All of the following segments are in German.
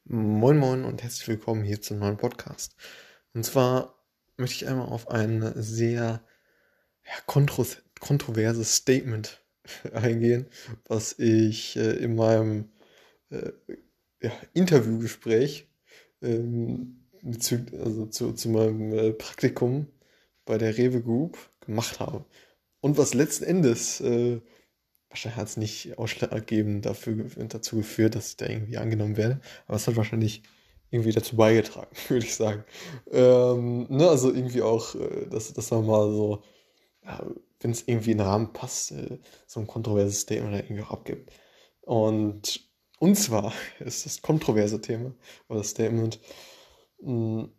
Moin Moin und herzlich willkommen hier zum neuen Podcast. Und zwar möchte ich einmal auf ein sehr kontroverses Statement eingehen, was ich in meinem äh, Interviewgespräch zu meinem Praktikum bei der Rewe Group gemacht habe. Und was letzten Endes wahrscheinlich hat es nicht ausschlaggebend dazu geführt, dass ich da irgendwie angenommen werde, aber es hat wahrscheinlich irgendwie dazu beigetragen, würde ich sagen. Ne, also irgendwie auch, dass man mal so, ja, wenn es irgendwie in den Rahmen passt, so ein kontroverses Statement da irgendwie auch abgibt. Und zwar ist das kontroverse Thema oder das Statement, mh,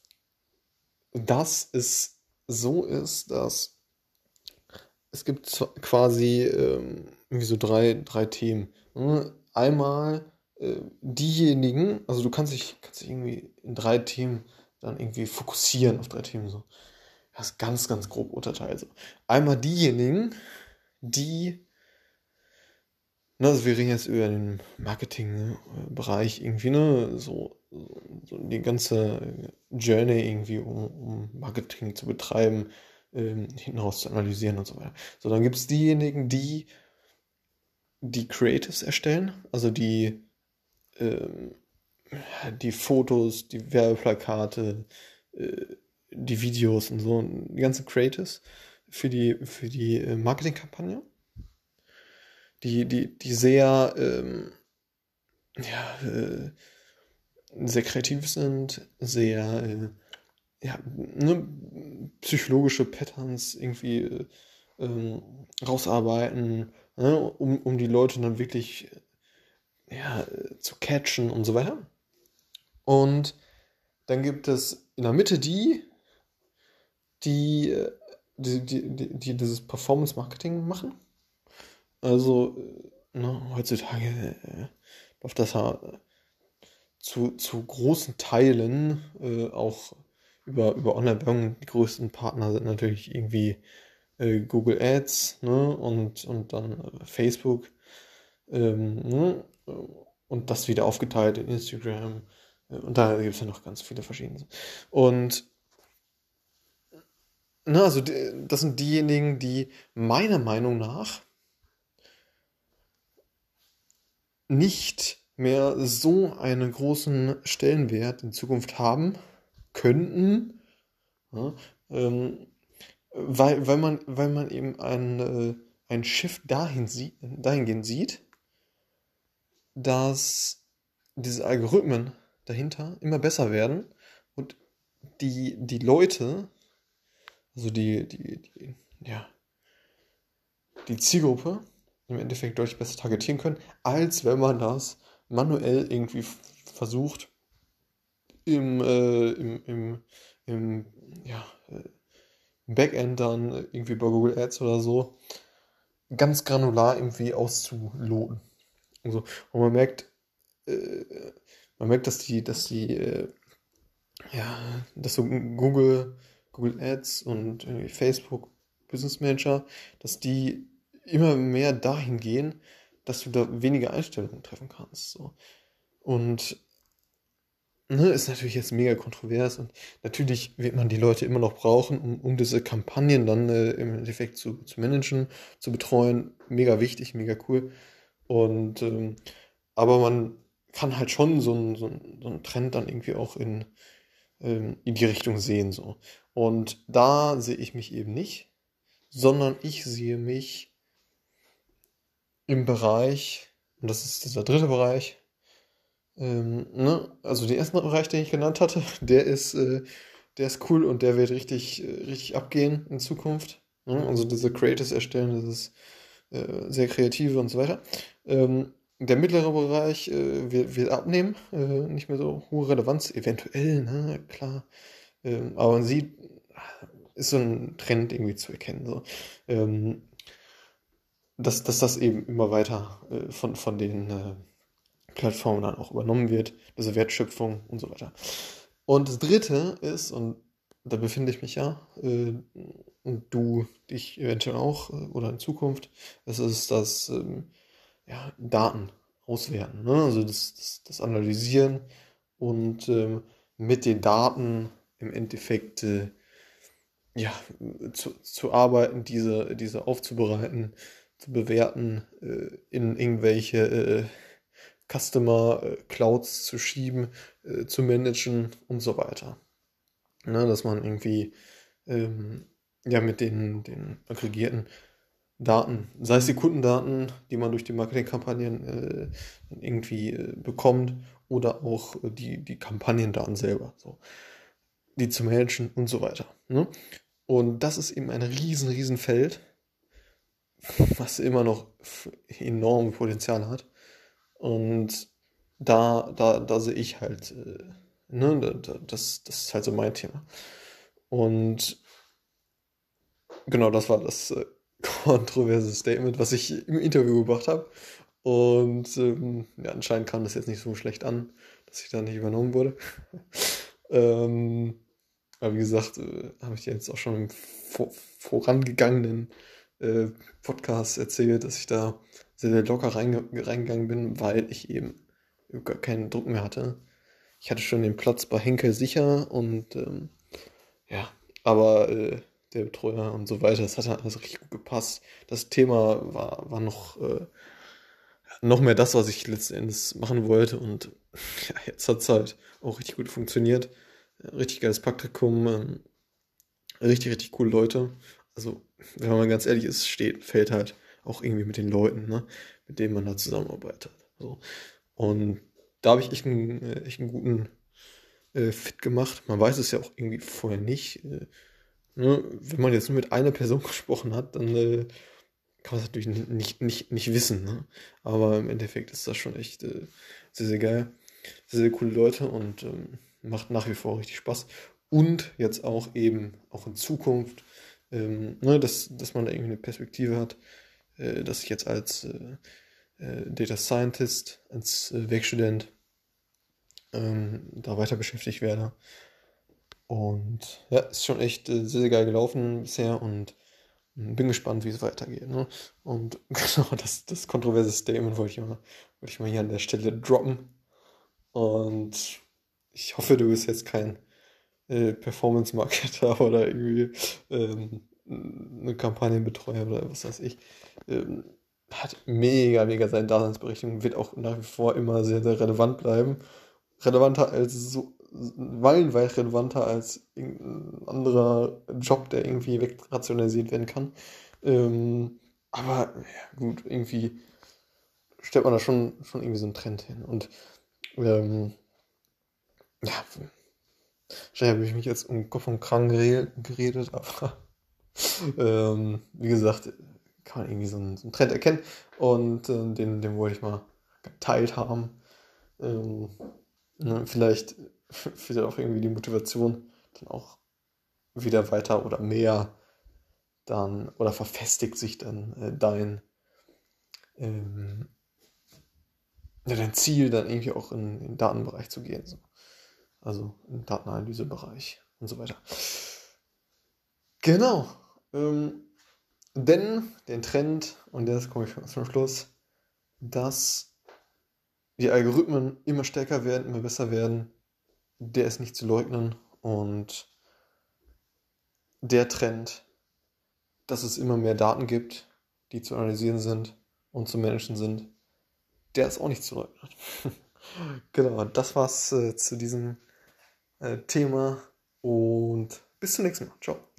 dass es so ist, dass es gibt quasi irgendwie so drei Themen. Ne? Einmal diejenigen, also du kannst dich irgendwie in drei Themen dann irgendwie fokussieren auf drei Themen so. Das ist ganz grob unterteilt. So. Einmal diejenigen, die, ne, also wir reden jetzt über den Marketing-Bereich irgendwie, ne, so die ganze Journey irgendwie, um Marketing zu betreiben, hinten raus zu analysieren und so weiter. So, dann gibt es diejenigen, die Creatives erstellen, also ähm, die Fotos, die Werbeplakate, äh, die Videos und so, die ganzen Creatives für die Marketingkampagne, die sehr, sehr kreativ sind, sehr ne, psychologische Patterns irgendwie rausarbeiten, ne, um die Leute dann wirklich zu catchen und so weiter. Und dann gibt es in der Mitte die, äh, die dieses Performance-Marketing machen. Also, ne, heutzutage läuft das ja zu großen Teilen auch über Online-Werbung. Die größten Partner sind natürlich irgendwie Google Ads, ne, und dann Facebook, ne, und das wieder aufgeteilt in Instagram. Und da gibt es ja noch ganz viele verschiedene. Und ne, also das sind diejenigen, die meiner Meinung nach nicht mehr so einen großen Stellenwert in Zukunft haben könnten, ja, weil man eben einen Shift dahingehend sieht, dass diese Algorithmen dahinter immer besser werden und die Leute, also ja, die Zielgruppe im Endeffekt deutlich besser targetieren können, als wenn man das manuell irgendwie versucht im, äh, im, im, im, ja, im Backend dann irgendwie bei Google Ads oder so ganz granular irgendwie auszuloten. Also, und äh, man merkt, dass so Google Ads und irgendwie Facebook Business Manager, dass die immer mehr dahin gehen, dass du da weniger Einstellungen treffen kannst. So. Und ne, ist natürlich jetzt mega kontrovers und natürlich wird man die Leute immer noch brauchen, um diese Kampagnen dann im Endeffekt zu managen, zu betreuen. Mega wichtig, mega cool. Und aber man kann halt schon so einen Trend dann irgendwie auch in die Richtung sehen. So. Und da sehe ich mich eben nicht, sondern ich sehe mich im Bereich, und das ist dieser dritte Bereich, ne? Also den ersten Bereich, den ich genannt hatte, der ist cool und der wird richtig abgehen in Zukunft. Ne? Also diese Creators erstellen, dieses sehr kreative und so weiter. Der mittlere Bereich wird abnehmen, nicht mehr so hohe Relevanz, eventuell, ne, klar. Aber man sieht, ist so ein Trend irgendwie zu erkennen. So. Dass das eben immer weiter von den Plattformen dann auch übernommen wird, diese Wertschöpfung und so weiter. Und das dritte ist, und da befinde ich mich ja, und du dich eventuell auch oder in Zukunft, es ist das Daten. auswerten. Ne? Also das Analysieren und mit den Daten im Endeffekt ja, zu arbeiten, diese aufzubereiten, zu bewerten, in irgendwelche Customer Clouds zu schieben, zu managen und so weiter. Ne, dass man irgendwie ja, mit den aggregierten Daten, sei es die Kundendaten, die man durch die Marketingkampagnen irgendwie bekommt, oder auch die Kampagnendaten selber, so, die zu managen und so weiter. Ne? Und das ist eben ein riesen Feld, was immer noch enorm Potenzial hat. Und da sehe ich halt, ne, das ist halt so mein Thema. Und genau, das war das kontroverse Statement, was ich im Interview gebracht habe. Und ja, anscheinend kam das jetzt nicht so schlecht an, dass ich da nicht übernommen wurde. ähm, aber wie gesagt, habe ich dir jetzt auch schon im vorangegangenen äh, Podcast erzählt, dass ich da sehr locker reingegangen bin, weil ich eben gar keinen Druck mehr hatte. Ich hatte schon den Platz bei Henkel sicher und ja, aber der Betreuer und so weiter, das hat halt alles richtig gut gepasst. Das Thema war noch mehr das, was ich letzten Endes machen wollte, und ja, jetzt hat es halt auch richtig gut funktioniert. Richtig geiles Praktikum, richtig coole Leute. Also, wenn man ganz ehrlich ist, fällt halt auch irgendwie mit den Leuten, ne, mit denen man da zusammenarbeitet. So. Und da habe ich echt einen guten Fit gemacht. Man weiß es ja auch irgendwie vorher nicht. Ne? Wenn man jetzt nur mit einer Person gesprochen hat, dann kann man es natürlich nicht wissen. Ne? Aber im Endeffekt ist das schon echt sehr geil. Sehr coole Leute und macht nach wie vor richtig Spaß. Und jetzt auch eben, auch in Zukunft, ne, dass man da irgendwie eine Perspektive hat, dass ich jetzt als Data Scientist, als Werkstudent da weiter beschäftigt werde. Und ja, ist schon echt sehr geil gelaufen bisher und bin gespannt, wie es weitergeht. Ne? Und genau, das kontroverse Statement wollte ich mal hier an der Stelle droppen. Und ich hoffe, du bist jetzt kein Performance-Marketer oder irgendwie eine Kampagnenbetreuer oder was weiß ich. Ähm, Hat mega seine Daseinsberechtigung, wird auch nach wie vor immer sehr relevant bleiben. Relevanter als so, meilenweit relevanter als irgendein anderer Job, der irgendwie wegrationalisiert werden kann. Aber ja, gut, irgendwie stellt man da schon irgendwie so einen Trend hin. Und ähm, ja, wahrscheinlich habe ich mich jetzt um Kopf und Kragen geredet, aber wie gesagt, kann man irgendwie so einen Trend erkennen, und den wollte ich mal geteilt haben. Ähm, ne, vielleicht wird auch irgendwie die Motivation dann auch wieder weiter oder mehr dann, oder verfestigt sich dann ähm, ja, dein Ziel, dann irgendwie auch in den Datenbereich zu gehen. So. Also im Datenanalysebereich und so weiter. Genau. Ähm, Denn den Trend, und jetzt komme ich zum Schluss, dass die Algorithmen immer stärker werden, immer besser werden, der ist nicht zu leugnen. Und der Trend, dass es immer mehr Daten gibt, die zu analysieren sind und zu managen sind, der ist auch nicht zu leugnen. Genau, das war's zu diesem Thema, und bis zum nächsten Mal. Ciao.